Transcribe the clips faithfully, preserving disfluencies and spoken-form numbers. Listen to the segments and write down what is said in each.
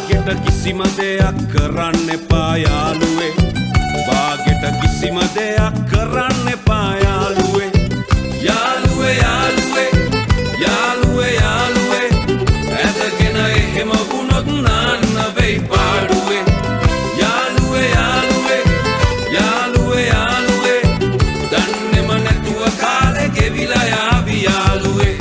බාගෙට කිසිම දෙයක් කරන්න එපා යාළුවේ බාගෙට කිසිම දෙයක් කරන්න එපා යාළුවේ යාළුවේ යාළුවේ යාළුවේ යාළුවේ ඇදගෙන එහෙම වුණොත් නාන්න වෙයි පාඩුවේ යාළුවේ යාළුවේ යාළුවේ යාළුවේ දන්නේම නැතුව කාලේ ගෙවිලා යාවි යාළුවේ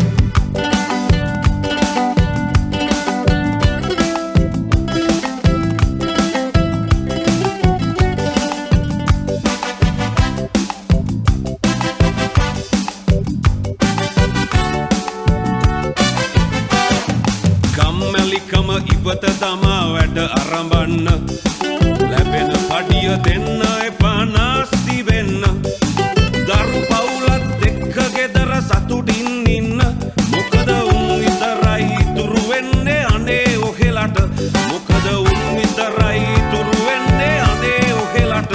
කම්මැලිකම ඉවත තමා වැඩ අරඹන්න ලැබෙන පඩිය දෙන්න එපා නාස්ති වෙන්න දරු පවුලත් එක්ක ගෙදර සතුටින් ඉන්න මොකද උන් විතරයි ඉතුරු වෙන්නේ අනේ ඔහෙලට මොකද උන් විතරයි ඉතුරු වෙන්නේ අනේ ඔහෙලට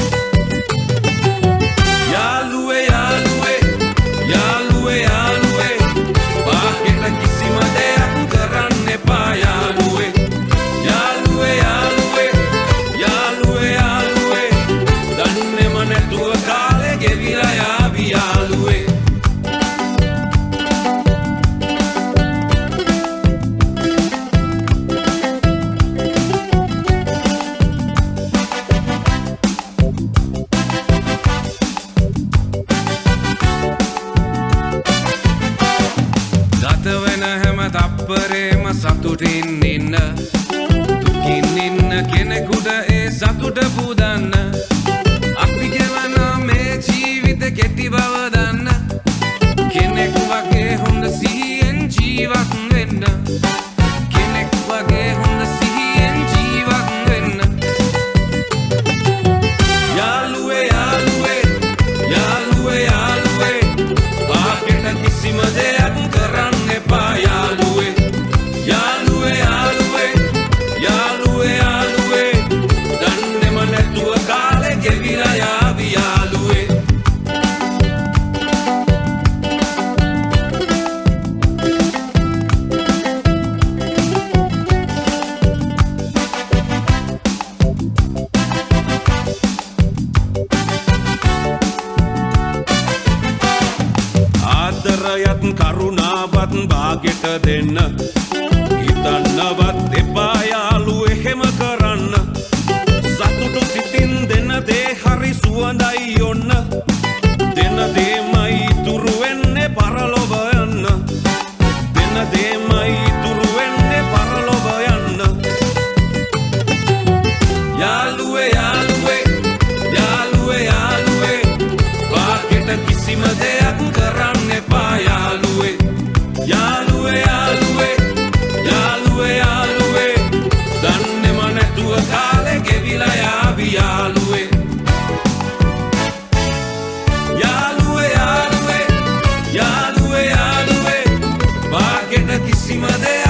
යාළුවේ යාළුවේ යාළුවේ යාළුවේ බාගෙට කිසිම දෙයක් කරන්න එපා යාළුවේ යාළුවේ යාළුවේ යාළුවේ යාළුවේ දන්නේම නැතුව කාලේ ගෙවිලා යාවි යාළුවේ ගත වෙන හැම තප්පරේම සතුටින් ඉන්න දුකින් ඉන්න කෙනෙකුට ඒ සතුට පුදන්න අපි ගෙවන මේ ජීවිත කෙටි බව දන්න කෙනෙක් වගේ හොඳ සිහියෙන් ජීවත් වෙන්න කෙනෙක් වගේ හොඳ සිහියෙන් ජීවත් වෙන්න යාළුවේ යාළුවේ යාළුවේ යාළුවේ බාගෙට කිසිම දෙයක් කරන්න එපා යාළුවේ යාළුවේ යාළුවේ යාළුවේ යාළුවේ දන්නේම නැතුව කාලේ ගෙවිලා යාවි යාළුවේ ආදරයත් කරුණාවත් බාගෙට දෙන්න හිතන්නවත් එපා යාළුවේ එහෙම කරන්න සතුටු සිතින් දෙන දේ හරි සුවඳයි ඔන්න දෙන දේමයි ඉතුරු වෙන්නේ පරලොව යන්න දෙන දේමයි ඉතුරු වෙන්නේ පරලොව යන්න යාළුවේ යාළුවේ යාළුවේ යාළුවේ බාගෙට කිසිම දෙයක් කරන්න එපා යාළුවේ යාළුවේ යාළුවේ යාළුවේ යාළුවේ දන්නේම නැතුව කාලේ ගෙවිලා යාවි යාළුවේ යාළුවේ යාළුවේ යාළුවේ යාළුවේ බාගෙට කිසිම දෙයක්